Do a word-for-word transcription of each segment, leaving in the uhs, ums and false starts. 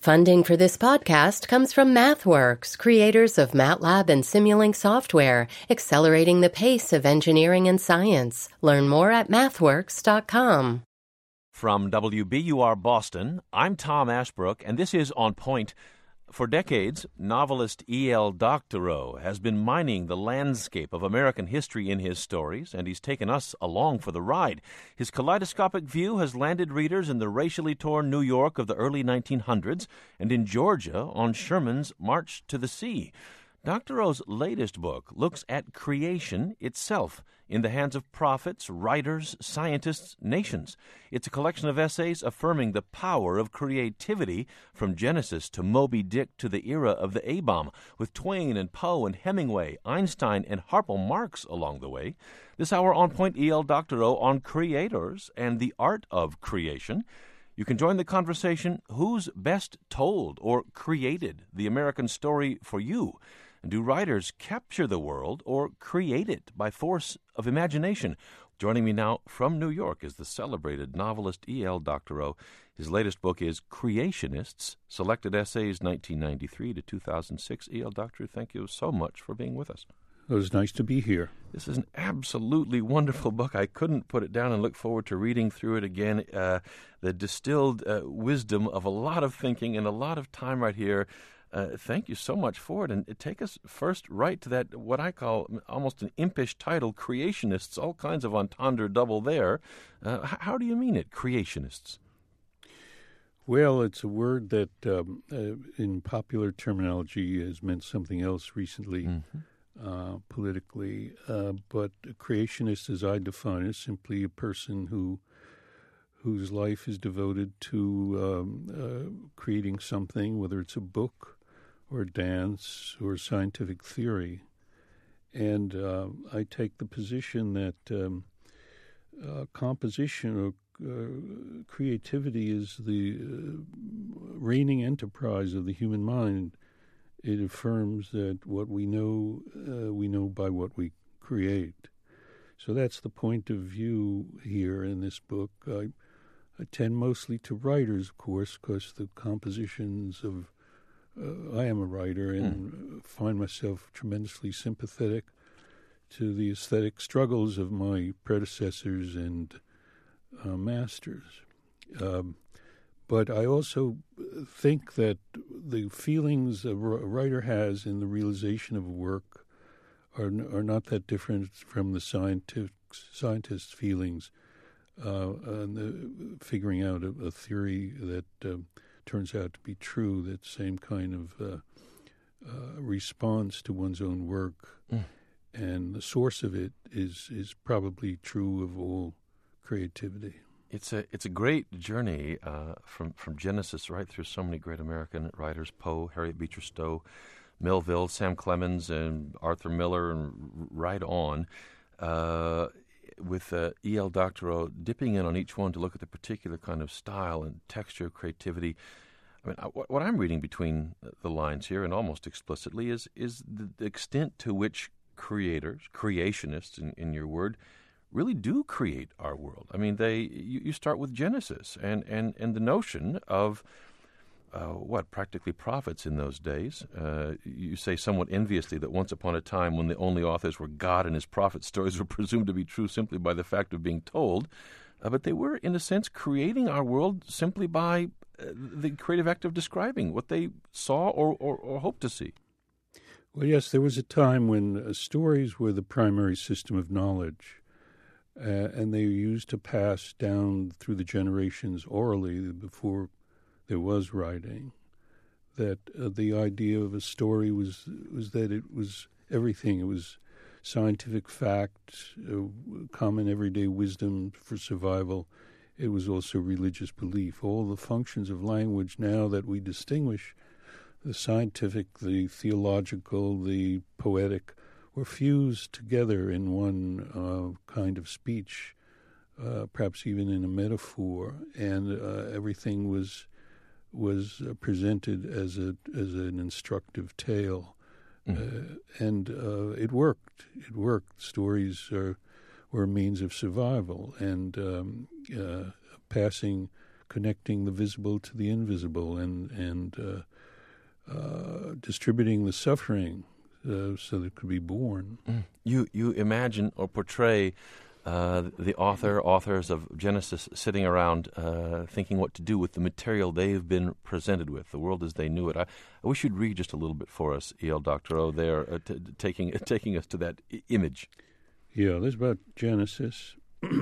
Funding for this podcast comes from MathWorks, creators of MATLAB and Simulink software, accelerating the pace of engineering and science. Learn more at mathworks dot com. From W B U R Boston, I'm Tom Ashbrook, and this is On Point. For decades, novelist E L Doctorow has been mining the landscape of American history in his stories, and he's taken us along for the ride. His kaleidoscopic view has landed readers in the racially torn New York of the early nineteen hundreds and in Georgia on Sherman's March to the Sea. Doctorow's latest book looks at creation itself in the hands of prophets, writers, scientists, nations. It's a collection of essays affirming the power of creativity from Genesis to Moby Dick to the era of the A-bomb, with Twain and Poe and Hemingway, Einstein and Harpo Marx along the way. This hour on Point, E L Doctorow on creators and the art of creation. You can join the conversation. Who's best told or created the American story for you? Do writers capture the world or create it by force of imagination? Joining me now from New York is the celebrated novelist E L Doctorow. His latest book is Creationists, Selected Essays nineteen ninety-three to two thousand six. E L Doctorow, thank you so much for being with us. It was nice to be here. This is an absolutely wonderful book. I couldn't put it down and look forward to reading through it again. Uh, the distilled uh, wisdom of a lot of thinking and a lot of time right here. Uh, thank you so much for it. And take us first right to that, what I call almost an impish title, Creationists, all kinds of entendre double there. Uh, how do you mean it, Creationists? Well, it's a word that um, uh, in popular terminology has meant something else recently, mm-hmm. uh, politically. Uh, but a creationist, as I define it, is simply a person who whose life is devoted to um, uh, creating something, whether it's a book or dance or scientific theory. And uh, I take the position that um, uh, composition or uh, creativity is the uh, reigning enterprise of the human mind. It affirms that what we know, uh, we know by what we create. So that's the point of view here in this book. I, I tend mostly to writers, of course, because the compositions of Uh, I am a writer and mm. find myself tremendously sympathetic to the aesthetic struggles of my predecessors and uh, masters. Um, but I also think that the feelings a writer has in the realization of a work are are not that different from the scientific, scientist's feelings uh, and the figuring out a, a theory that Uh, turns out to be true, that same kind of uh, uh, response to one's own work. Mm. And the source of it is is probably true of all creativity. It's a it's a great journey uh, from, from Genesis right through so many great American writers, Poe, Harriet Beecher Stowe, Melville, Sam Clemens, and Arthur Miller, and right on. Uh, with uh, E L Doctorow dipping in on each one to look at the particular kind of style and texture, creativity. I mean, I, what I'm reading between the lines here, and almost explicitly, is is the, the extent to which creators, creationists, in, in your word, really do create our world. I mean, they you, you start with Genesis and, and, and the notion of Uh, what, practically prophets in those days. Uh, you say somewhat enviously that once upon a time when the only authors were God and his prophet stories were presumed to be true simply by the fact of being told, uh, but they were, in a sense, creating our world simply by uh, the creative act of describing what they saw or, or, or hoped to see. Well, yes, there was a time when uh, stories were the primary system of knowledge, uh, and they were used to pass down through the generations orally before there was writing. That uh, the idea of a story was was that it was everything. It was scientific fact, uh, common everyday wisdom for survival. It was also religious belief. All the functions of language now that we distinguish, the scientific, the theological, the poetic, were fused together in one uh, kind of speech, uh, perhaps even in a metaphor, and uh, everything was was uh, presented as a as an instructive tale, mm. uh, and uh, it worked. It worked. Stories are, were a means of survival, and um, uh, passing connecting the visible to the invisible and and uh, uh, distributing the suffering uh, so that it could be born. Mm. You you imagine or portray uh, the author, authors of Genesis sitting around uh, thinking what to do with the material they've been presented with, the world as they knew it. I, I wish you'd read just a little bit for us, E L. Doctorow, there, uh, t- taking, taking us to that I- image. Yeah, this is about Genesis.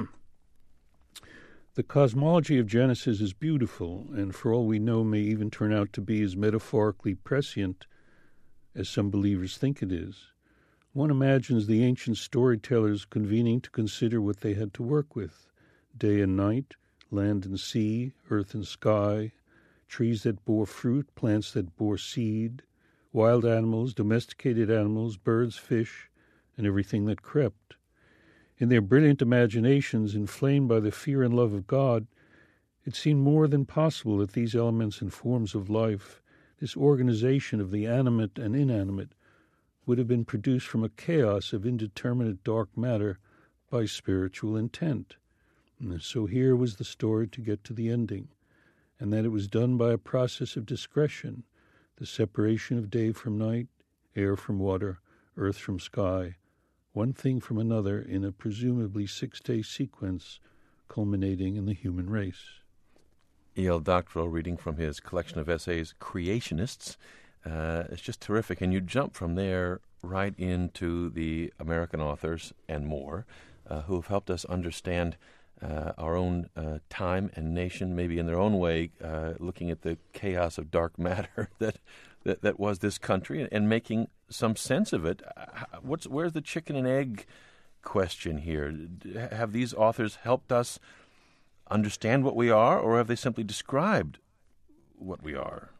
The cosmology of Genesis is beautiful, and for all we know may even turn out to be as metaphorically prescient as some believers think it is. One imagines the ancient storytellers convening to consider what they had to work with: day and night, land and sea, earth and sky, trees that bore fruit, plants that bore seed, wild animals, domesticated animals, birds, fish, and everything that crept. In their brilliant imaginations, inflamed by the fear and love of God, it seemed more than possible that these elements and forms of life, this organization of the animate and inanimate, would have been produced from a chaos of indeterminate dark matter by spiritual intent. And so here was the story to get to the ending, and that it was done by a process of discretion, the separation of day from night, air from water, earth from sky, one thing from another in a presumably six-day sequence culminating in the human race. E L. Doctorow reading from his collection of essays, Creationists. Uh, it's just terrific. And you jump from there right into the American authors and more uh, who have helped us understand uh, our own uh, time and nation, maybe in their own way, uh, looking at the chaos of dark matter that that, that was this country and, and making some sense of it. What's where's the chicken and egg question here? Have these authors helped us understand what we are, or have they simply described what we are?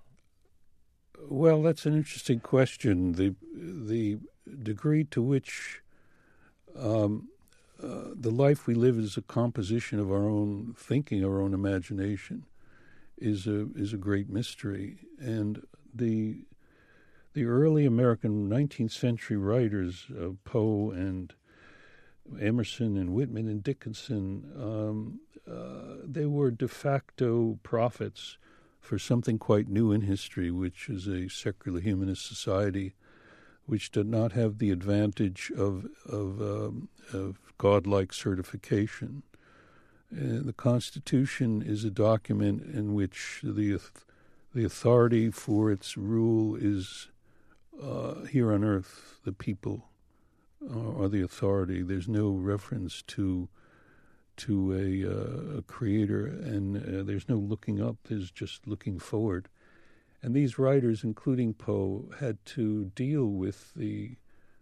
Well, that's an interesting question. The the degree to which um, uh, the life we live is a composition of our own thinking, our own imagination, is a is a great mystery. And the the early American nineteenth century writers, uh, Poe and Emerson and Whitman and Dickinson, um, uh, they were de facto prophets for something quite new in history, which is a secular humanist society, which did not have the advantage of of, um, of godlike certification. Uh, the Constitution is a document in which the the authority for its rule is uh, here on earth. The people are the authority. There's no reference to to a, uh, a creator, and uh, there's no looking up. There's just looking forward. And these writers, including Poe, had to deal with the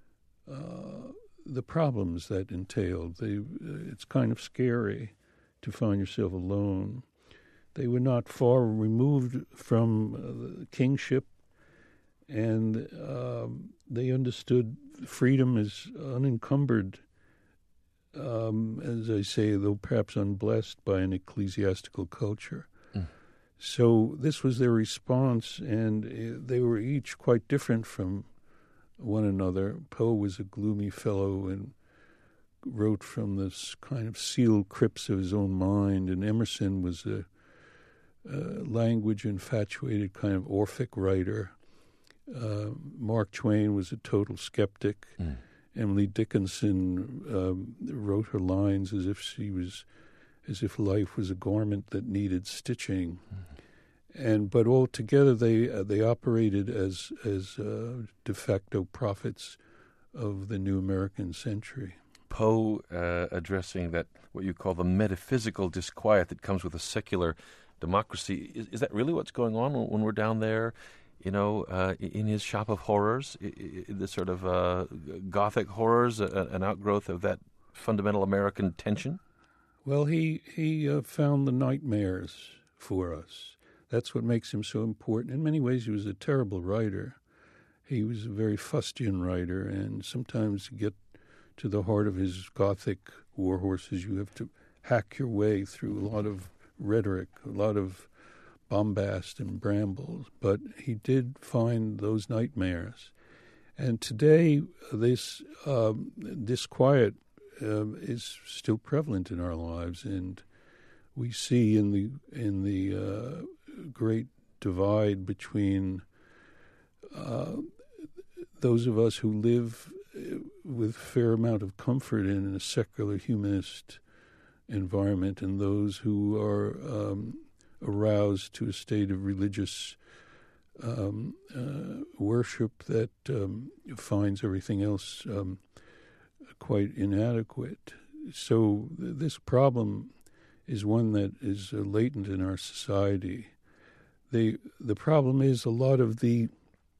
uh, the problems that entailed. They, uh, it's kind of scary to find yourself alone. They were not far removed from uh, kingship, and um, they understood freedom as unencumbered, um, as I say, though perhaps unblessed by an ecclesiastical culture. Mm. So this was their response, and uh, they were each quite different from one another. Poe was a gloomy fellow and wrote from this kind of sealed crypts of his own mind, and Emerson was a, a language-infatuated kind of Orphic writer. Uh, Mark Twain was a total skeptic. Mm. Emily Dickinson um, wrote her lines as if she was, as if life was a garment that needed stitching, mm. and but altogether they uh, they operated as as uh, de facto prophets of the new American century. Poe uh, addressing that what you call the metaphysical disquiet that comes with a secular democracy. Is, is that really what's going on when, when we're down there? You know, uh, in his shop of horrors, the sort of uh, Gothic horrors, uh, an outgrowth of that fundamental American tension? Well, he he uh, found the nightmares for us. That's what makes him so important. In many ways, he was a terrible writer. He was a very fustian writer, and sometimes to get to the heart of his Gothic war horses, you have to hack your way through a lot of rhetoric, a lot of bombast and brambles, but he did find those nightmares. And today, this um, disquiet uh, is still prevalent in our lives, and we see in the in the uh, great divide between uh, those of us who live with a fair amount of comfort in a secular humanist environment and those who are um, aroused to a state of religious um, uh, worship that um, finds everything else um, quite inadequate. So th- this problem is one that is uh, latent in our society. The the problem is a lot of the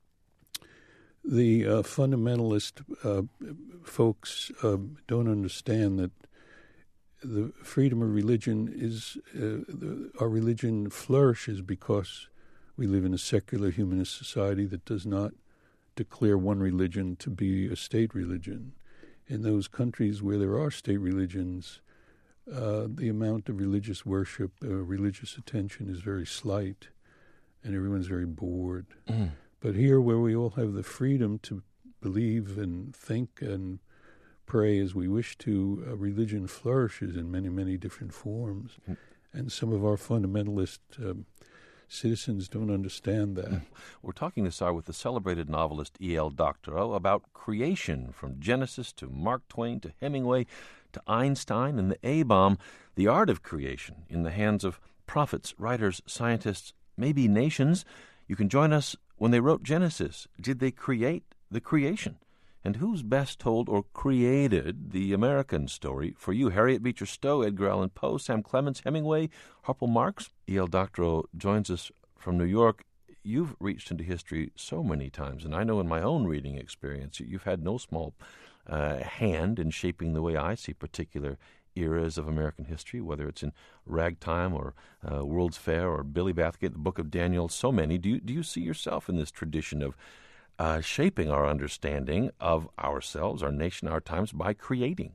the uh, fundamentalist uh, folks uh, don't understand that the freedom of religion is uh, the, our religion flourishes because we live in a secular humanist society that does not declare one religion to be a state religion. In those countries where there are state religions, uh, the amount of religious worship, uh, religious attention is very slight, and everyone's very bored. Mm. But here, where we all have the freedom to believe and think and pray as we wish to, uh, religion flourishes in many, many different forms. Mm. And some of our fundamentalist um, citizens don't understand that. Mm. We're talking this hour with the celebrated novelist E L Doctorow about creation, from Genesis to Mark Twain to Hemingway to Einstein and the A-bomb, the art of creation in the hands of prophets, writers, scientists, maybe nations. You can join us when they wrote Genesis. Did they create the creation? And who's best told or created the American story for you? Harriet Beecher Stowe, Edgar Allan Poe, Sam Clemens, Hemingway, Harpo Marx. E L Doctorow joins us from New York. You've reached into history so many times, and I know in my own reading experience you've had no small uh, hand in shaping the way I see particular eras of American history, whether it's in Ragtime or uh, World's Fair or Billy Bathgate, the Book of Daniel, so many. Do you, do you see yourself in this tradition of uh, shaping our understanding of ourselves, our nation, our times by creating?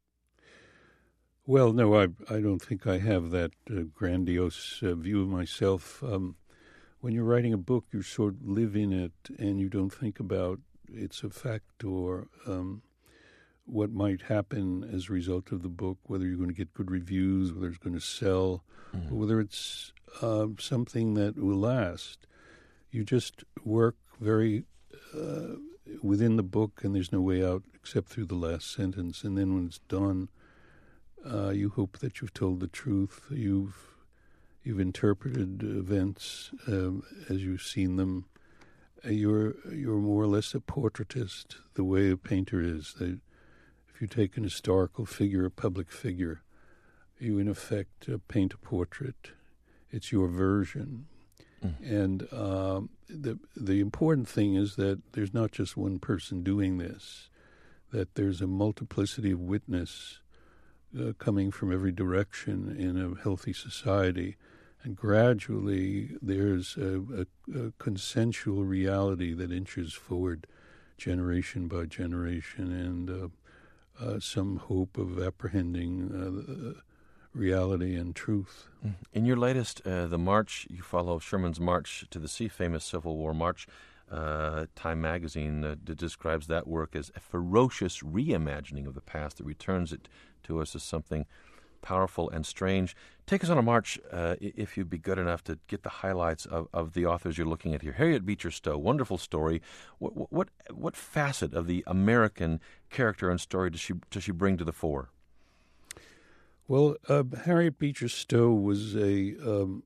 Well, no, I I don't think I have that uh, grandiose uh, view of myself. Um, when you're writing a book, you sort of live in it, and you don't think about its effect or um, what might happen as a result of the book, whether you're going to get good reviews, whether it's going to sell, mm-hmm. or whether it's uh, something that will last. You just work very uh, within the book, and there's no way out except through the last sentence. And then when it's done, uh, you hope that you've told the truth. You've you've interpreted events um, as you've seen them. Uh, you're you're more or less a portraitist, the way a painter is. They, If you take an historical figure, a public figure, you in effect uh, paint a portrait. It's your version. Mm. And um, the the important thing is that there's not just one person doing this, that there's a multiplicity of witness uh, coming from every direction in a healthy society. And gradually there's a, a, a consensual reality that inches forward generation by generation, and uh, Uh, some hope of apprehending uh, reality and truth. In your latest, uh, The March, you follow Sherman's March to the Sea, famous Civil War march. Uh, Time magazine uh, d- describes that work as a ferocious reimagining of the past that returns it to us as something powerful and strange. Take us on a march, uh, if you'd be good enough to get the highlights of, of the authors you're looking at here. Harriet Beecher Stowe, wonderful story. What what what facet of the American character and story does she does she bring to the fore? Well, uh, Harriet Beecher Stowe was a um,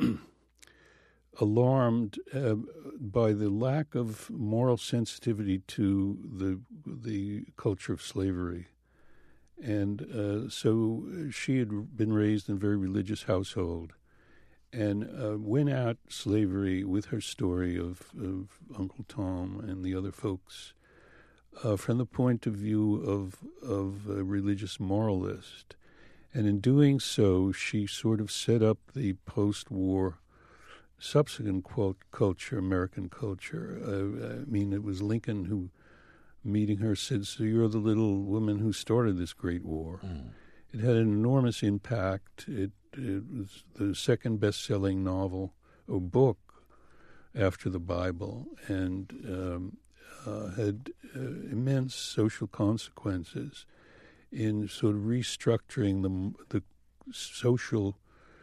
alarmed uh, by the lack of moral sensitivity to the the culture of slavery. And uh, so she had been raised in a very religious household and uh, went at slavery with her story of, of Uncle Tom and the other folks uh, from the point of view of, of a religious moralist. And in doing so, she sort of set up the post-war subsequent quote, culture, American culture. Uh, I mean, it was Lincoln who, meeting her, said, "So you're the little woman who started this great war." Mm. It had an enormous impact. It, it was the second best-selling novel or book after the Bible, and um, uh, had uh, immense social consequences in sort of restructuring the the social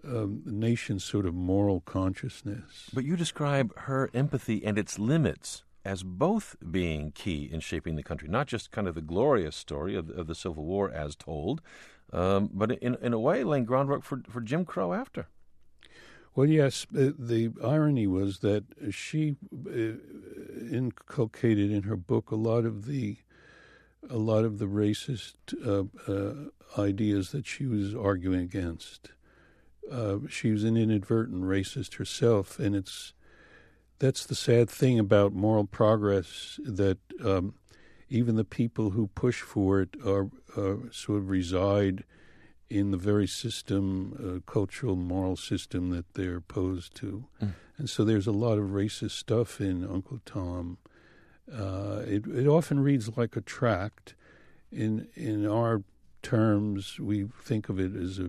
um, nation's sort of moral consciousness. But you describe her empathy and its limits as both being key in shaping the country, not just kind of the glorious story of, of the Civil War as told, um, but in, in a way laying groundwork for, for Jim Crow after. Well, yes, uh, the irony was that she uh, inculcated in her book a lot of the a lot of the racist uh, uh, ideas that she was arguing against. Uh, she was an inadvertent racist herself, and it's that's the sad thing about moral progress, that um, even the people who push for it are, are sort of reside in the very system, uh, cultural, moral system that they're opposed to. Mm. And so there's a lot of racist stuff in Uncle Tom. Uh, it, it often reads like a tract. In in our terms, we think of it as a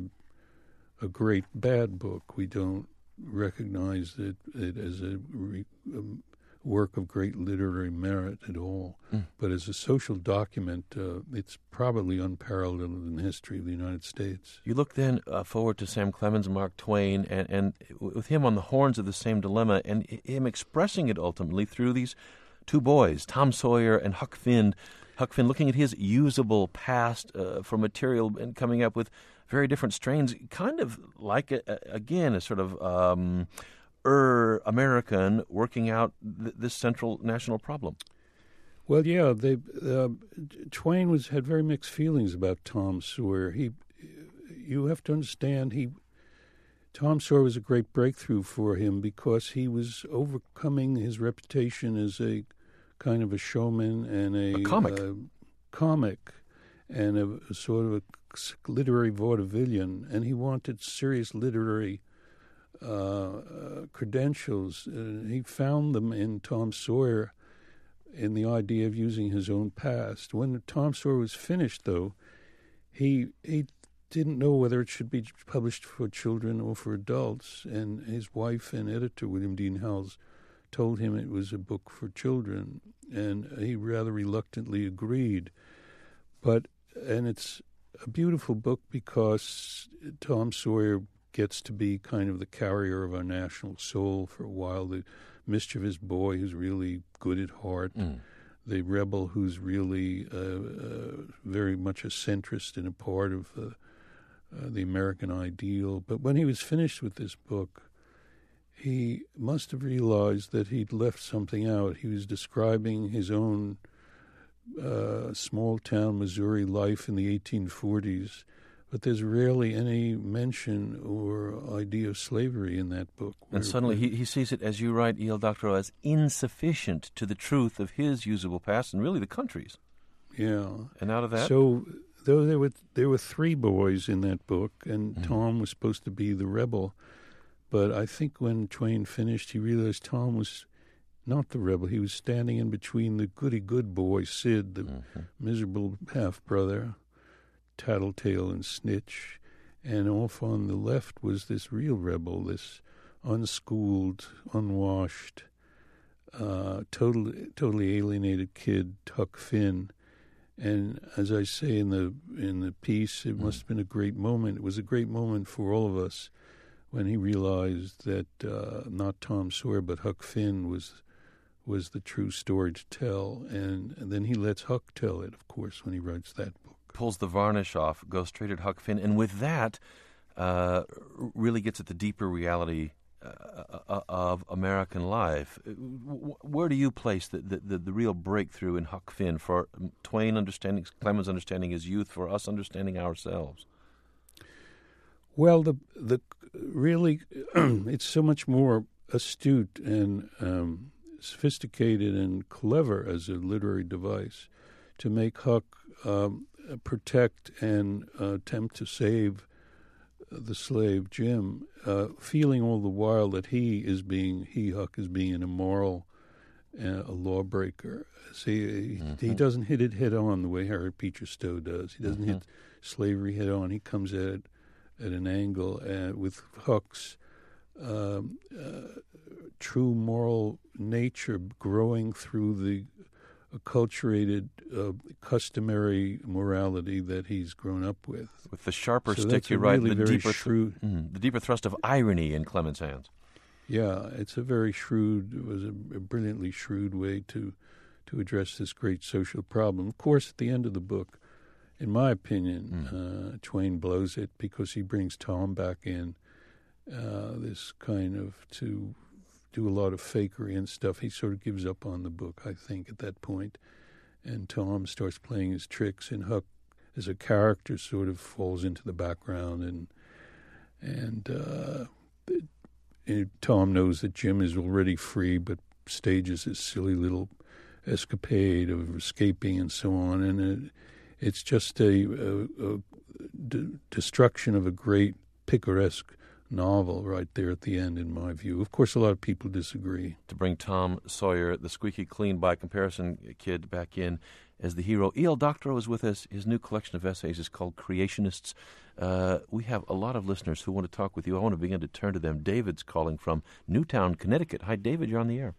a great bad book. We don't recognize it, it as a, re, a work of great literary merit at all. Mm. But as a social document, uh, it's probably unparalleled in the history of the United States. You look then uh, forward to Sam Clemens and Mark Twain, and, and with him on the horns of the same dilemma, and him expressing it ultimately through these two boys, Tom Sawyer and Huck Finn. Huck Finn looking at his usable past uh, for material and coming up with very different strains, kind of like, a, a, again, a sort of um, er-American working out th- this central national problem. Well, yeah, they uh, Twain was had very mixed feelings about Tom Sawyer. He, you have to understand, he Tom Sawyer was a great breakthrough for him because he was overcoming his reputation as a kind of a showman and a, a comic, uh, comic, and a, a sort of a literary vaudevillian, and he wanted serious literary uh, uh, credentials. Uh, he found them in Tom Sawyer, in the idea of using his own past. When Tom Sawyer was finished, though, he he didn't know whether it should be published for children or for adults, and his wife and editor, William Dean Howells, told him it was a book for children, and he rather reluctantly agreed. But and it's a beautiful book because Tom Sawyer gets to be kind of the carrier of our national soul for a while, the mischievous boy who's really good at heart, mm. the rebel who's really uh, uh, very much a centrist and a part of uh, uh, the American ideal. But when he was finished with this book, he must have realized that he'd left something out. He was describing his own uh, small-town Missouri life in the eighteen forties, but there's rarely any mention or idea of slavery in that book. And suddenly he, he sees it, as you write, E L. Doctorow, as insufficient to the truth of his usable past and really the country's. Yeah. And out of that? So though there were, there were three boys in that book, and mm-hmm. Tom was supposed to be the rebel, but I think when Twain finished, he realized Tom was not the rebel. He was standing in between the goody-good boy, Sid, the mm-hmm. miserable half-brother, tattletale and snitch, and off on the left was this real rebel, this unschooled, unwashed, uh, totally, totally alienated kid, Huck Finn. And as I say in the in the piece, it mm. must have been a great moment. It was a great moment for all of us when he realized that uh, not Tom Sawyer but Huck Finn was was the true story to tell. And, and then he lets Huck tell it, of course, when he writes that book. Pulls the varnish off, goes straight at Huck Finn, and with that, uh, really gets at the deeper reality uh, of American life. Where do you place the, the, the real breakthrough in Huck Finn for Twain understanding, Clemens understanding his youth, for us understanding ourselves? Well, the the really, it's so much more astute and um, sophisticated and clever as a literary device to make Huck um, protect and uh, attempt to save the slave Jim, uh, feeling all the while that he is being, he, Huck, is being an immoral, uh, a lawbreaker. See, mm-hmm. he, he doesn't hit it head on the way Harriet Beecher Stowe does. He doesn't mm-hmm. hit slavery head on. He comes at it at an angle, and with Huck's um, uh, true moral nature growing through the acculturated, uh, customary morality that he's grown up with. With the sharper so stick, that's you're a right, really the very deeper, shrewd, th- mm, the deeper thrust of irony in Clement's hands. Yeah, it's a very shrewd, it was a, a brilliantly shrewd way to to address this great social problem. Of course, at the end of the book, in my opinion, mm. uh, Twain blows it because he brings Tom back in, uh, this kind of to do a lot of fakery and stuff. He sort of gives up on the book, I think, at that point. And Tom starts playing his tricks, and Huck, as a character, sort of falls into the background. And and, uh, it, it, Tom knows that Jim is already free, but stages this silly little escapade of escaping and so on. And it, it's just a, a, a d- destruction of a great picaresque novel right there at the end, in my view. Of course, a lot of people disagree. To bring Tom Sawyer, the squeaky clean by comparison kid, back in as the hero. E L. Doctorow is with us. His new collection of essays is called Creationists. Uh, we have a lot of listeners who want to talk with you. I want to begin to turn to them. David's calling from Newtown, Connecticut. Hi, David. You're on the air.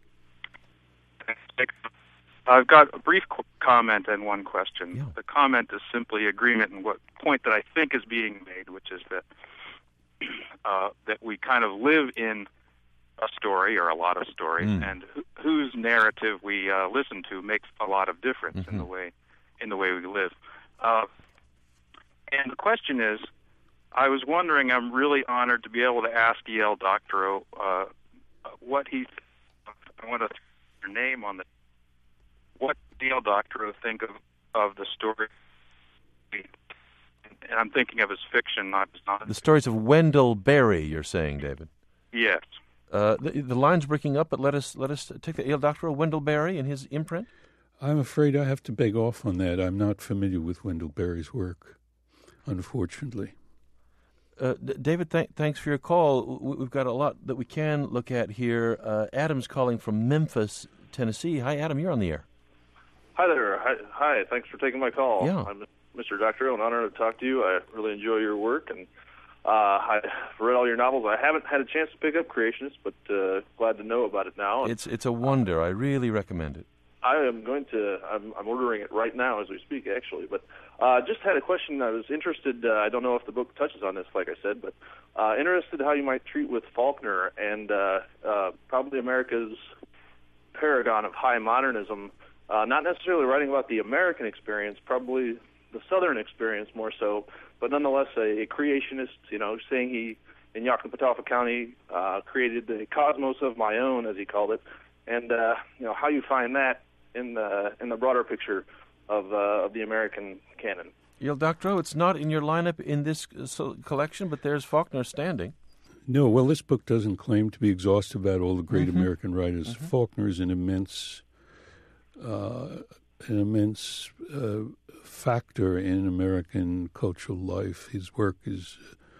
I've got a brief qu- comment and one question. Yeah. The comment is simply agreement in what point that I think is being made, which is that Uh, that we kind of live in a story or a lot of stories, mm. and wh- whose narrative we uh, listen to makes a lot of difference mm-hmm. in the way in the way we live. Uh, and the question is, I was wondering, I'm really honored to be able to ask E L. Doctorow uh, what he. I want to throw your name on the. What E L. Doctorow think of of the story? And I'm thinking of his fiction, not his non. The stories of Wendell Berry, you're saying, David? Yes. Uh, the, the line's breaking up, but let us let us take the E L. Doctorow, Wendell Berry, and his imprint. I'm afraid I have to beg off on that. I'm not familiar with Wendell Berry's work, unfortunately. Uh, D- David, th- thanks for your call. We- we've got a lot that we can look at here. Uh, Adam's calling from Memphis, Tennessee. Hi, Adam. You're on the air. Hi there. Hi. Hi. Thanks for taking my call. Yeah. I'm Mister Doctorow, an honor to talk to you. I really enjoy your work, and uh, I've read all your novels. I haven't had a chance to pick up Creationists, but uh, glad to know about it now. It's it's a wonder. I really recommend it. I am going to. I'm, I'm ordering it right now as we speak, actually. But uh, just had a question. I was interested. Uh, I don't know if the book touches on this, like I said, but uh, interested how you might treat with Faulkner and uh, uh, probably America's paragon of high modernism. Uh, not necessarily writing about the American experience, probably the Southern experience more so, but nonetheless a, a creationist, you know, saying he, in Yockenpatawpha County, uh, created the cosmos of my own, as he called it, and, uh, you know, how you find that in the in the broader picture of uh, of the American canon. E L. Doctorow, it's not in your lineup in this uh, collection, but there's Faulkner standing. No, well, this book doesn't claim to be exhaustive about all the great mm-hmm. American writers. Mm-hmm. Faulkner is an immense, uh, an immense uh, factor in American cultural life. His work is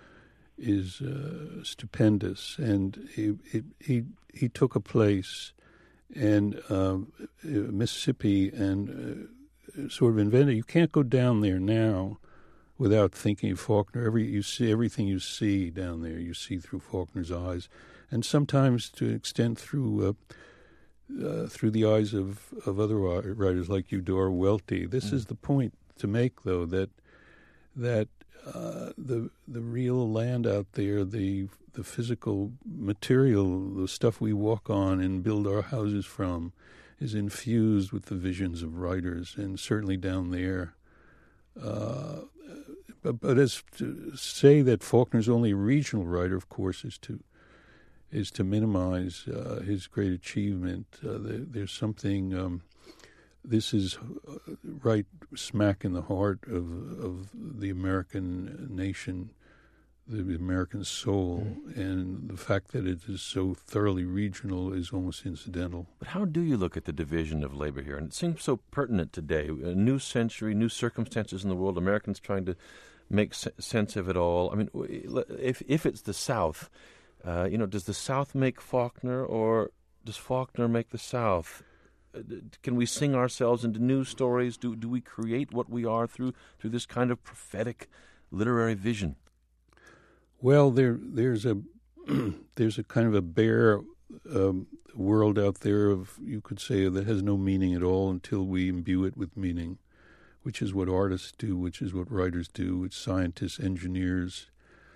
is uh, stupendous, and he, he he he took a place in uh, Mississippi and uh, sort of invented. You can't go down there now without thinking of Faulkner. Every you see everything you see down there, you see through Faulkner's eyes, and sometimes to an extent through uh, uh, through the eyes of, of other writers like Eudora Welty. This mm. is the point to make, though, that that uh, the the real land out there, the the physical material, the stuff we walk on and build our houses from, is infused with the visions of writers, and certainly down there. Uh, but, but as to say that Faulkner's only a regional writer, of course, is to is to minimize uh, his great achievement. Uh, there, there's something. Um, this is right smack in the heart of of the American nation, the American soul, mm. and the fact that it is so thoroughly regional is almost incidental. But how do you look at the division of labor here? And it seems so pertinent today. A new century, new circumstances in the world, Americans trying to make sense of it all. I mean, if if it's the South, uh, you know, does the South make Faulkner, or does Faulkner make the South? Can we sing ourselves into new stories? Do do we create what we are through through this kind of prophetic literary vision? Well, there there's a there's a kind of a bare um, world out there of, you could say, that has no meaning at all until we imbue it with meaning, which is what artists do, which is what writers do, which scientists, engineers,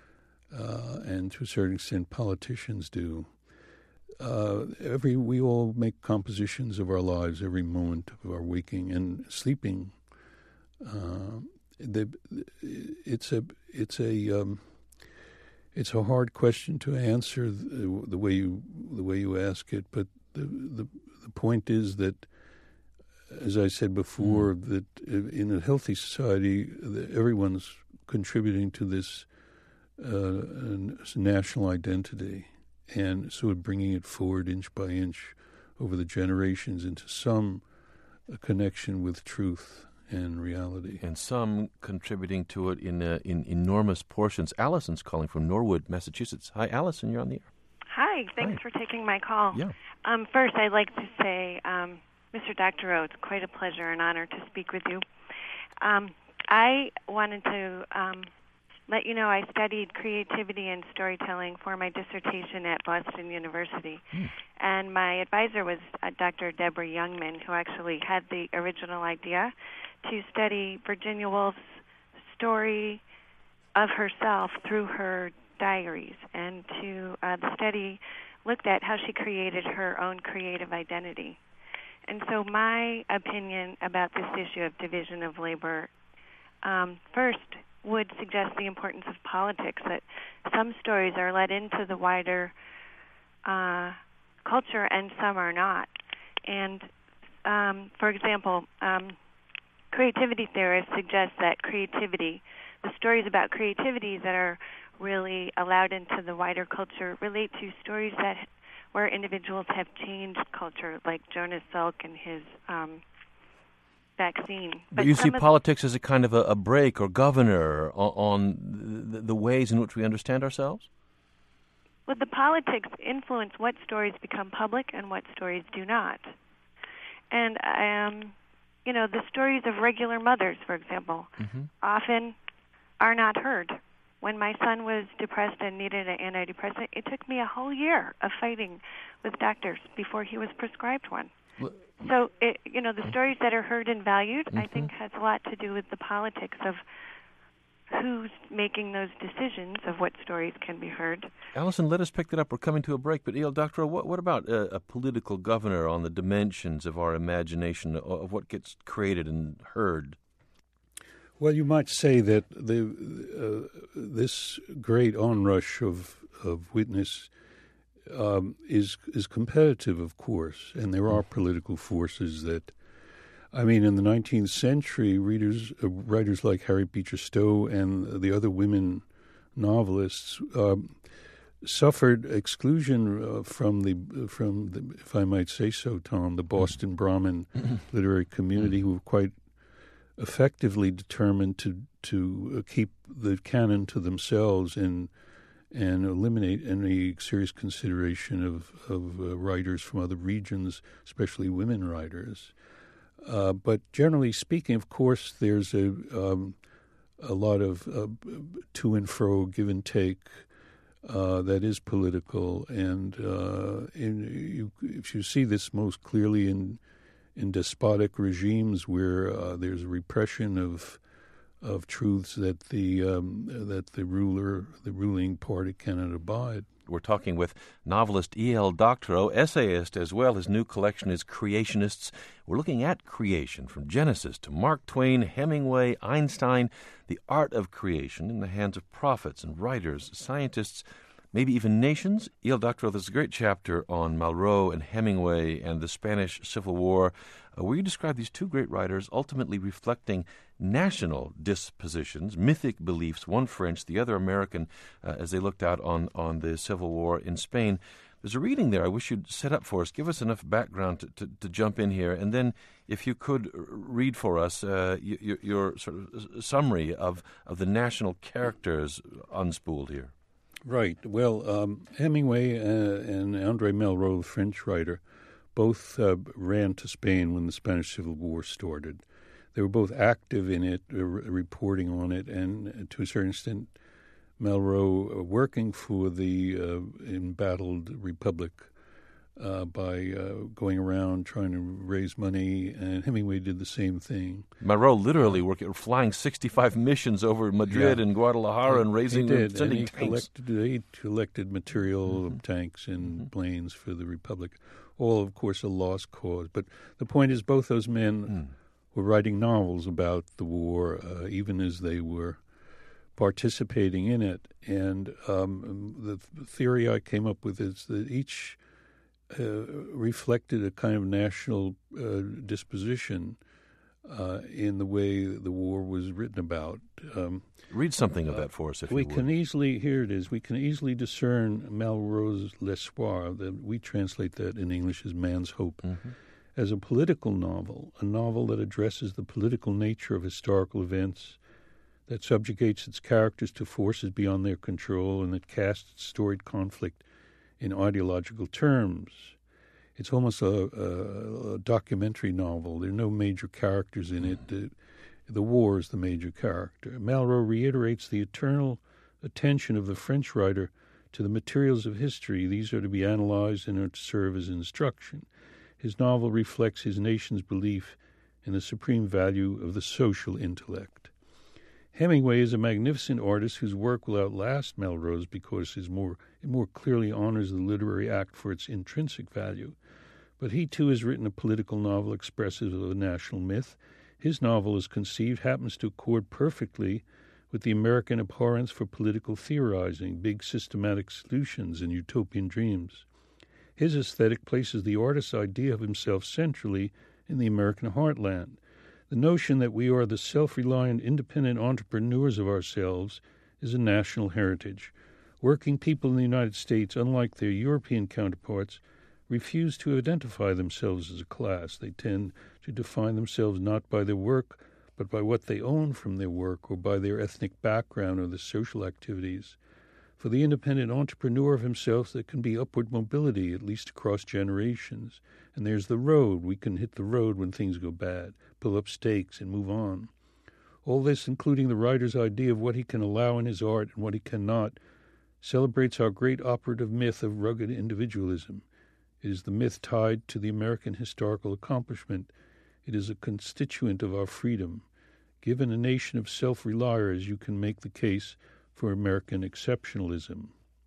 uh, and to a certain extent politicians do. Uh, every we all make compositions of our lives every moment of our waking and sleeping. Uh, the, it's a it's a um, it's a hard question to answer the, the way you the way you ask it, but the the, the point is that, as I said before, mm. that in a healthy society, everyone's contributing to this uh, national identity. And sort of bringing it forward inch by inch over the generations into some uh, connection with truth and reality. And some contributing to it in uh, in enormous portions. Allison's calling from Norwood, Massachusetts. Hi, Allison, you're on the air. Hi, thanks Hi. for taking my call. Yeah. Um, first, I'd like to say, um, Mister Doctorow, it's quite a pleasure and honor to speak with you. Um, I wanted to... Um, let you know I studied creativity and storytelling for my dissertation at Boston University. Mm. And my advisor was uh, Doctor Deborah Youngman, who actually had the original idea to study Virginia Woolf's story of herself through her diaries. And to uh, the study looked at how she created her own creative identity. And so my opinion about this issue of division of labor, um, first, would suggest the importance of politics, that some stories are let into the wider uh, culture and some are not. And, um, for example, um, creativity theorists suggest that creativity, the stories about creativity that are really allowed into the wider culture relate to stories that where individuals have changed culture, like Jonas Salk and his um vaccine. But, but you see politics as a kind of a, a break or governor on, on the, the ways in which we understand ourselves? Well, the politics influence what stories become public and what stories do not. And, um, you know, the stories of regular mothers, for example, mm-hmm. often are not heard. When my son was depressed and needed an antidepressant, it took me a whole year of fighting with doctors before he was prescribed one. Well, So, it, you know, the stories that are heard and valued, mm-hmm. I think, has a lot to do with the politics of who's making those decisions of what stories can be heard. Allison, let us pick that up. We're coming to a break. But, E L Doctorow, what, what about a, a political governor on the dimensions of our imagination, of what gets created and heard? Well, you might say that the uh, this great onrush of, of witness Um, is is competitive, of course, and there are political forces that, I mean, in the nineteenth century, readers, uh, writers like Harriet Beecher Stowe and the other women novelists um, suffered exclusion uh, from the from the, if I might say so, Tom, the Boston Brahmin literary community, who were quite effectively determined to to uh, keep the canon to themselves and. and eliminate any serious consideration of, of uh, writers from other regions, especially women writers. Uh, but generally speaking, of course, there's a um, a lot of uh, to and fro, give and take uh, that is political. And uh, in, you, if you see this most clearly in in despotic regimes where uh, there's a repression of of truths that the um, that the ruler, the ruling party cannot abide. We're talking with novelist E L Doctorow, essayist as well. His new collection is Creationists. We're looking at creation from Genesis to Mark Twain, Hemingway, Einstein, the art of creation in the hands of prophets and writers, scientists, maybe even nations. E L Doctorow, there's a great chapter on Malraux and Hemingway and the Spanish Civil War, uh, where you describe these two great writers ultimately reflecting national dispositions, mythic beliefs, one French, the other American, uh, as they looked out on, on the Civil War in Spain. There's a reading there I wish you'd set up for us. Give us enough background to, to, to jump in here, and then if you could read for us uh, your, your sort of summary of, of the national characters unspooled here. Right. Well, um, Hemingway uh, and André Malraux, the French writer, both uh, ran to Spain when the Spanish Civil War started. They were both active in it, uh, reporting on it, and uh, to a certain extent, Malraux uh, working for the uh, embattled Republic uh, by uh, going around trying to raise money, and Hemingway did the same thing. Malraux literally uh, worked, flying sixty-five missions over Madrid yeah, and Guadalajara and raising he did, sending and he tanks. Collected, he collected material, mm-hmm. tanks and mm-hmm. planes for the Republic. All, of course, a lost cause. But the point is, both those men mm. were writing novels about the war, uh, even as they were participating in it. And um, the theory I came up with is that each uh, reflected a kind of national uh, disposition uh, in the way the war was written about. Um, Read something of that for us, if we you would. can easily, here it is, we can easily discern Malraux's L'Espoir, that we translate that in English as Man's Hope, mm-hmm. as a political novel, a novel that addresses the political nature of historical events, that subjugates its characters to forces beyond their control, and that casts its storied conflict in ideological terms. It's almost a, a, a documentary novel. There are no major characters in it. The, the war is the major character. Malraux reiterates the eternal attention of the French writer to the materials of history. These are to be analyzed and are to serve as instruction. His novel reflects his nation's belief in the supreme value of the social intellect. Hemingway is a magnificent artist whose work will outlast Malraux's because his more, it more clearly honors the literary act for its intrinsic value. But he, too, has written a political novel expressive of a national myth. His novel, as conceived, happens to accord perfectly with the American abhorrence for political theorizing, big systematic solutions, and utopian dreams. His aesthetic places the artist's idea of himself centrally in the American heartland. The notion that we are the self-reliant, independent entrepreneurs of ourselves is a national heritage. Working people in the United States, unlike their European counterparts, refuse to identify themselves as a class. They tend to define themselves not by their work, but by what they own from their work or by their ethnic background or the social activities. For the independent entrepreneur of himself, there can be upward mobility, at least across generations. And there's the road. We can hit the road when things go bad, pull up stakes, and move on. All this, including the writer's idea of what he can allow in his art and what he cannot, celebrates our great operative myth of rugged individualism. It is the myth tied to the American historical accomplishment. It is a constituent of our freedom. Given a nation of self-reliers, you can make the case for American exceptionalism.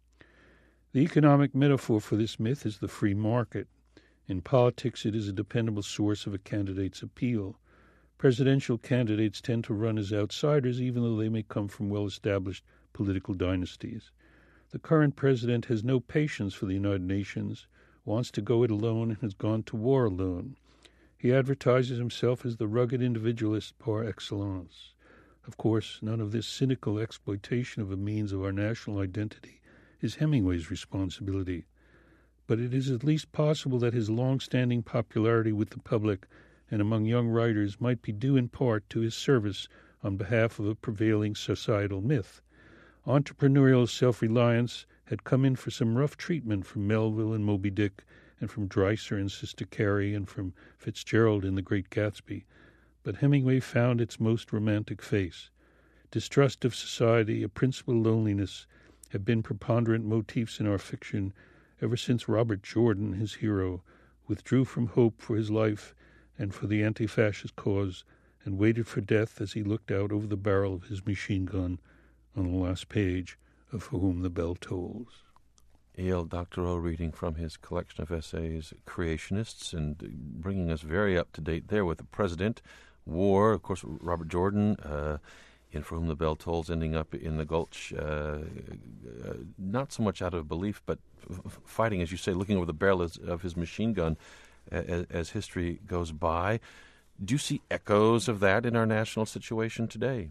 The economic metaphor for this myth is the free market. In politics, it is a dependable source of a candidate's appeal. Presidential candidates tend to run as outsiders, even though they may come from well-established political dynasties. The current president has no patience for the United Nations, wants to go it alone, and has gone to war alone. He advertises himself as the rugged individualist par excellence. Of course, none of this cynical exploitation of a means of our national identity is Hemingway's responsibility. But it is at least possible that his long-standing popularity with the public and among young writers might be due in part to his service on behalf of a prevailing societal myth. Entrepreneurial self-reliance had come in for some rough treatment from Melville and Moby Dick, and from Dreiser and Sister Carrie, and from Fitzgerald in The Great Gatsby. But Hemingway found its most romantic face. Distrust of society, a principal loneliness, have been preponderant motifs in our fiction ever since Robert Jordan, his hero, withdrew from hope for his life and for the anti-fascist cause, and waited for death as he looked out over the barrel of his machine gun on the last page of For Whom the Bell Tolls. E L. Doctorow reading from his collection of essays, Creationists, and bringing us very up-to-date there with the President, War, of course, Robert Jordan, uh, in For Whom the Bell Tolls, ending up in the Gulch, uh, uh, not so much out of belief, but f- fighting, as you say, looking over the barrel of, of his machine gun as, as history goes by. Do you see echoes of that in our national situation today?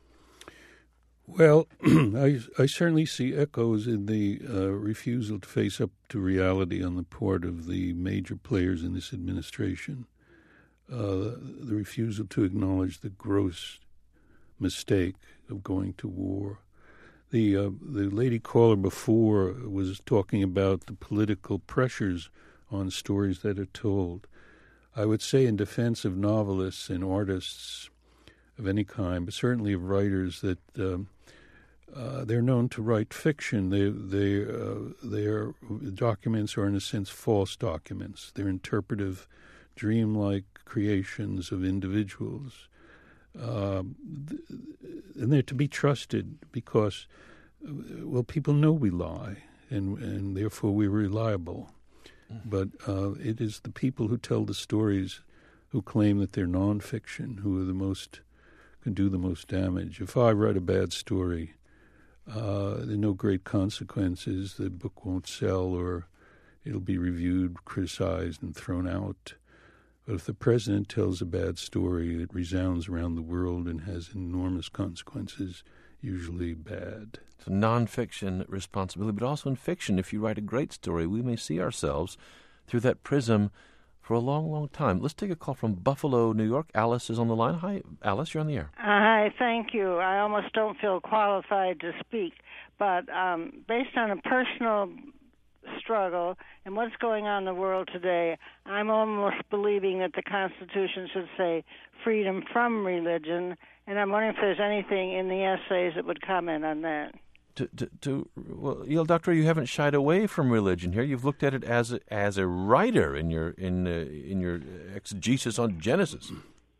Well, I, I certainly see echoes in the uh, refusal to face up to reality on the part of the major players in this administration, uh, the refusal to acknowledge the gross mistake of going to war. The uh, the lady caller before was talking about the political pressures on stories that are told. I would say in defense of novelists and artists of any kind, but certainly of writers, that um, uh, they're known to write fiction. They, they, uh, their documents are, in a sense, false documents. They're interpretive, dreamlike creations of individuals. Um, and they're to be trusted because, well, people know we lie, and, and therefore we're reliable. Mm-hmm. But uh, it is the people who tell the stories who claim that they're nonfiction who are the most, can do the most damage. If I write a bad story, uh, there are no great consequences. The book won't sell, or it'll be reviewed, criticized, and thrown out. But if the president tells a bad story, it resounds around the world and has enormous consequences, usually bad. So nonfiction responsibility, but also in fiction, if you write a great story, we may see ourselves through that prism for a long, long time. Let's take a call from Buffalo, New York. Alice is on the line. Hi, Alice, you're on the air. Uh, hi, thank you. I almost don't feel qualified to speak, but um, based on a personal struggle and what's going on in the world today, I'm almost believing that the Constitution should say freedom from religion, and I'm wondering if there's anything in the essays that would comment on that. To, to, to well, E L Doctorow, you haven't shied away from religion here. You've looked at it as a, as a writer in your in uh, in your exegesis on Genesis.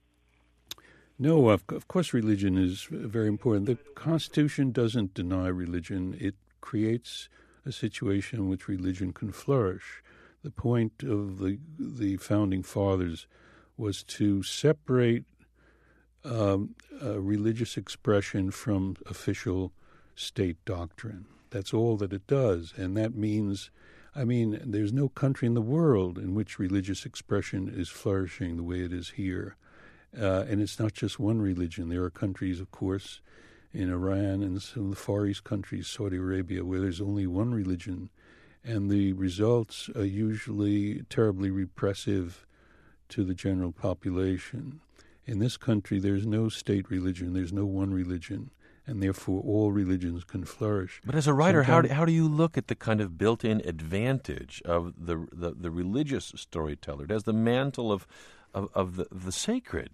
No, of, of course religion is very important. The Constitution doesn't deny religion. It creates a situation in which religion can flourish. The point of the the founding fathers was to separate um, uh, religious expression from official state doctrine. That's all that it does, and that means, I mean, there's no country in the world in which religious expression is flourishing the way it is here. Uh, and it's not just one religion. There are countries, of course, in Iran and some of the Far East countries, Saudi Arabia, where there's only one religion, and the results are usually terribly repressive to the general population. In this country, there's no state religion, there's no one religion, and therefore all religions can flourish. But as a writer, Sometimes, how do, how do you look at the kind of built-in advantage of the the, the religious storyteller? It has the mantle of, of, of the, the sacred.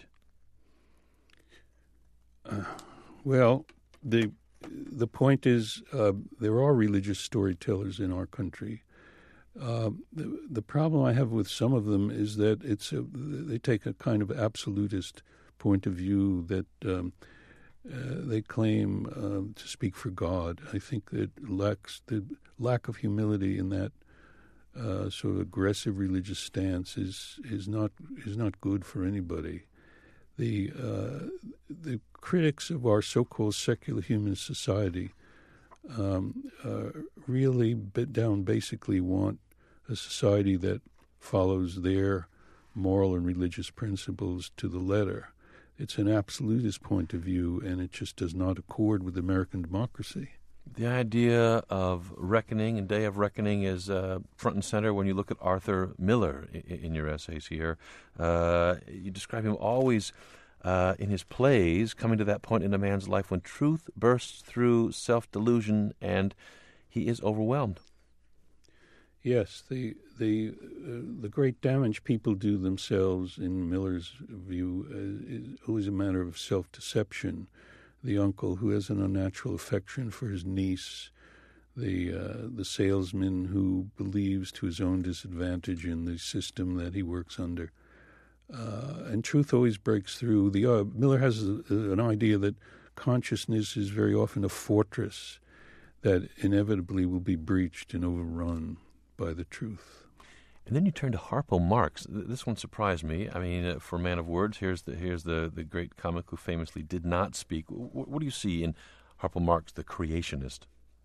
Uh, Well, the the point is uh, there are religious storytellers in our country. Uh, the, the problem I have with some of them is that it's a, they take a kind of absolutist point of view that um, uh, they claim uh, to speak for God. I think that lacks the lack of humility in that uh, sort of aggressive religious stance is is not is not good for anybody. The uh, the critics of our so-called secular human society um, uh, really bit down basically want a society that follows their moral and religious principles to the letter. It's an absolutist point of view, and it just does not accord with American democracy. The idea of reckoning and day of reckoning is uh, front and center when you look at Arthur Miller in, in your essays here. Uh, you describe him always uh, in his plays coming to that point in a man's life when truth bursts through self-delusion and he is overwhelmed. Yes, the the uh, the great damage people do themselves, in Miller's view, uh, is always a matter of self-deception. The uncle who has an unnatural affection for his niece, the uh, the salesman who believes to his own disadvantage in the system that he works under, uh, and truth always breaks through. The uh, Miller has a, an idea that consciousness is very often a fortress that inevitably will be breached and overrun by the truth. And then you turn to Harpo Marx. This one surprised me. I mean, uh, for a man of words, here's the here's the, the great comic who famously did not speak. What, what do you see in Harpo Marx, the creationist?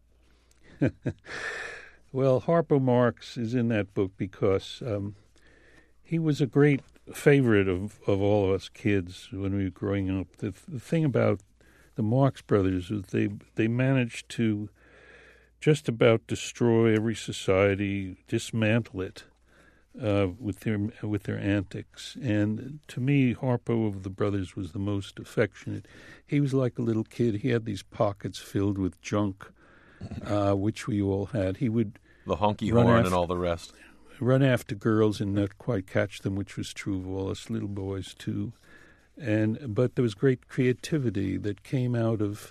Well, Harpo Marx is in that book because um, he was a great favorite of, of all of us kids when we were growing up. The, the thing about the Marx brothers is they they managed to just about destroy every society, dismantle it. Uh, with their with their antics. And to me, Harpo of the brothers was the most affectionate. He was like a little kid. He had these pockets filled with junk, uh, which we all had. He would the honky horn after, and all the rest. Run after girls and not quite catch them, which was true of all us little boys too. And but there was great creativity that came out of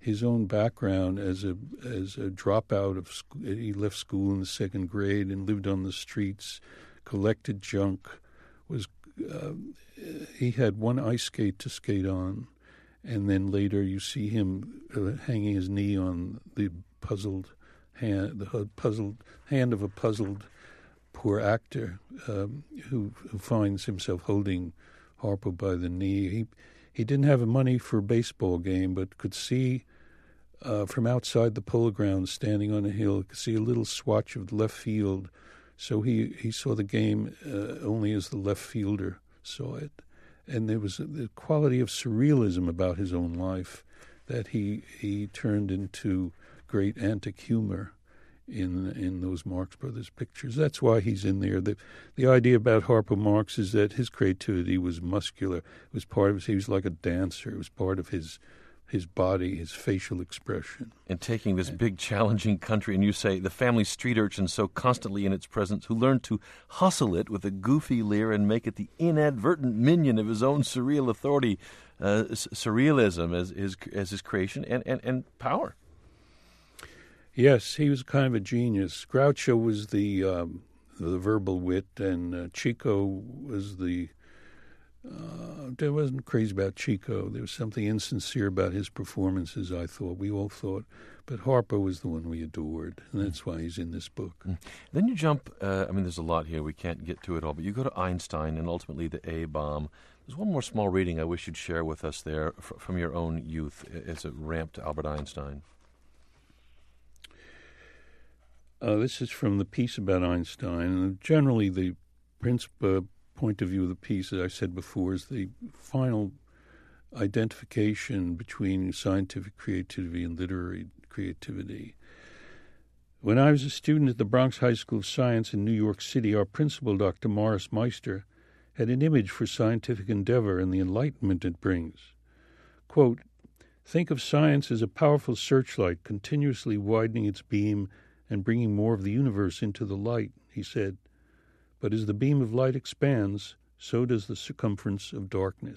his own background as a as a dropout of school. He left school in the second grade and lived on the streets, collected junk. Was uh, he had one ice skate to skate on, and then later you see him uh, hanging his knee on the puzzled hand, the puzzled hand of a puzzled poor actor um, who, who finds himself holding Harpo by the knee. He he didn't have money for a baseball game, but could see uh, from outside the polo grounds, standing on a hill, could see a little swatch of left field. So he, he saw the game uh, only as the left fielder saw it. And there was a, the quality of surrealism about his own life that he he turned into great antic humor in in those Marx Brothers pictures. That's why he's in there. The the idea about Harpo Marx is that his creativity was muscular. It was part of his, he was like a dancer. It was part of his his body, his facial expression. And taking this big, challenging country, and you say the family street urchin so constantly in its presence, who learned to hustle it with a goofy leer and make it the inadvertent minion of his own surreal authority, uh, surrealism as his as his creation and, and, and power. Yes, he was kind of a genius. Groucho was the um, the verbal wit, and uh, Chico was the. Uh, I wasn't crazy about Chico. There was something insincere about his performances, I thought. We all thought. But Harpo was the one we adored, and that's why he's in this book. Mm. Then you jump, uh, I mean, there's a lot here. We can't get to it all. But you go to Einstein and ultimately the A-bomb. There's one more small reading I wish you'd share with us there f- from your own youth as a ramp to Albert Einstein. Uh, this is from the piece about Einstein. And generally, the principal point of view of the piece, as I said before, is the final identification between scientific creativity and literary creativity. When I was a student at the Bronx High School of Science in New York City, our principal, Doctor Morris Meister, had an image for scientific endeavor and the enlightenment it brings. Quote, "Think of science as a powerful searchlight continuously widening its beam and bringing more of the universe into the light," he said. "But as the beam of light expands, so does the circumference of darkness."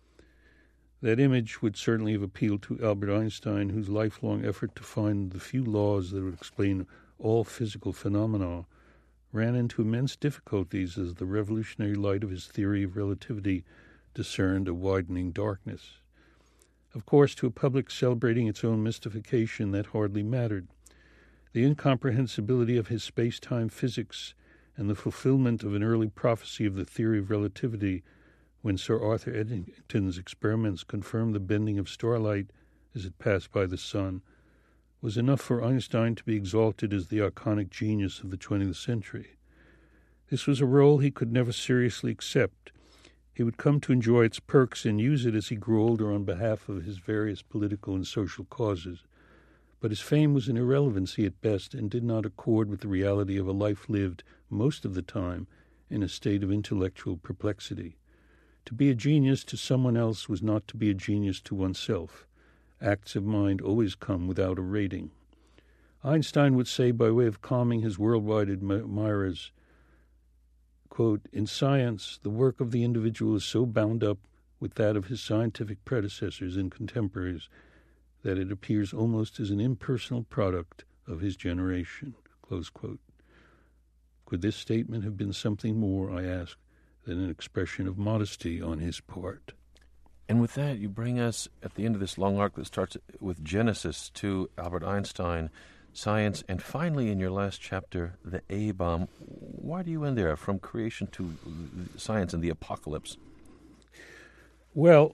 That image would certainly have appealed to Albert Einstein, whose lifelong effort to find the few laws that would explain all physical phenomena ran into immense difficulties as the revolutionary light of his theory of relativity discerned a widening darkness. Of course, to a public celebrating its own mystification, that hardly mattered. The incomprehensibility of his space-time physics and the fulfillment of an early prophecy of the theory of relativity, when Sir Arthur Eddington's experiments confirmed the bending of starlight as it passed by the sun, was enough for Einstein to be exalted as the iconic genius of the twentieth century. This was a role he could never seriously accept. He would come to enjoy its perks and use it as he grew older on behalf of his various political and social causes. But his fame was an irrelevancy at best and did not accord with the reality of a life lived, most of the time, in a state of intellectual perplexity. To be a genius to someone else was not to be a genius to oneself. Acts of mind always come without a rating. Einstein would say, by way of calming his worldwide admirers, quote, "In science, the work of the individual is so bound up with that of his scientific predecessors and contemporaries that it appears almost as an impersonal product of his generation," close quote. Could this statement have been something more, I ask, than an expression of modesty on his part? And with that, you bring us at the end of this long arc that starts with Genesis to Albert Einstein, science, and finally in your last chapter, the A-bomb. Why do you end there, from creation to science and the apocalypse? Well,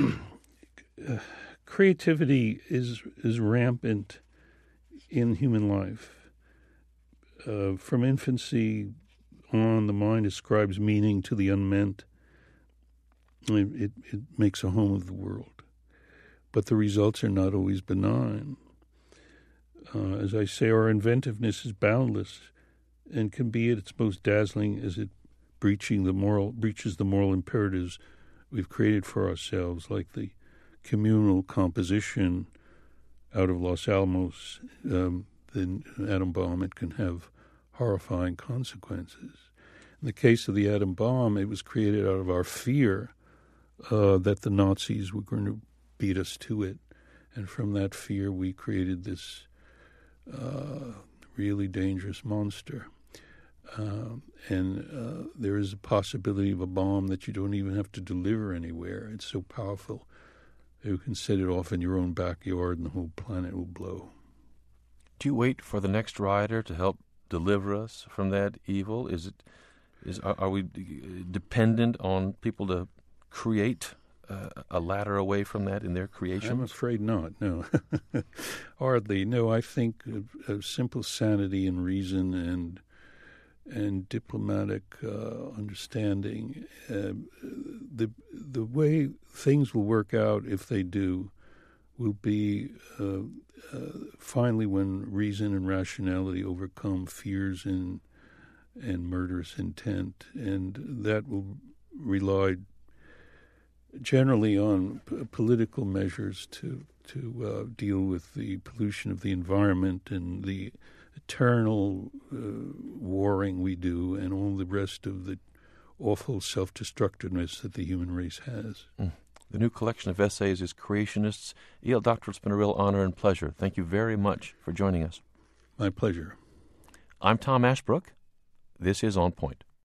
uh, creativity is is rampant in human life. Uh, from infancy on, the mind ascribes meaning to the unmeant. It, it, it makes a home of the world. But the results are not always benign. Uh, as I say, our inventiveness is boundless and can be at its most dazzling as it breaching the moral breaches the moral imperatives we've created for ourselves, like the communal composition out of Los Alamos, um, the atom bomb. It can have horrifying consequences. In the case of the atom bomb, it was created out of our fear uh, that the Nazis were going to beat us to it. And from that fear, we created this uh, really dangerous monster. Uh, and uh, there is a possibility of a bomb that you don't even have to deliver anywhere. It's so powerful. You can set it off in your own backyard and the whole planet will blow. Do you wait for the next rioter to help deliver us from that evil? Is it, is are, are we dependent on people to create uh, a ladder away from that in their creation? I'm afraid not, no. Hardly. No, I think of, of simple sanity and reason and and diplomatic uh, understanding. Uh, the the way things will work out, if they do, will be uh, uh, finally when reason and rationality overcome fears and and murderous intent, and that will rely generally on p- political measures to to uh, deal with the pollution of the environment and the eternal uh, warring we do and all the rest of the awful self-destructiveness that the human race has. Mm. The new collection of essays is Creationists. E L. Doctorate, it's been a real honor and pleasure. Thank you very much for joining us. My pleasure. I'm Tom Ashbrook. This is On Point.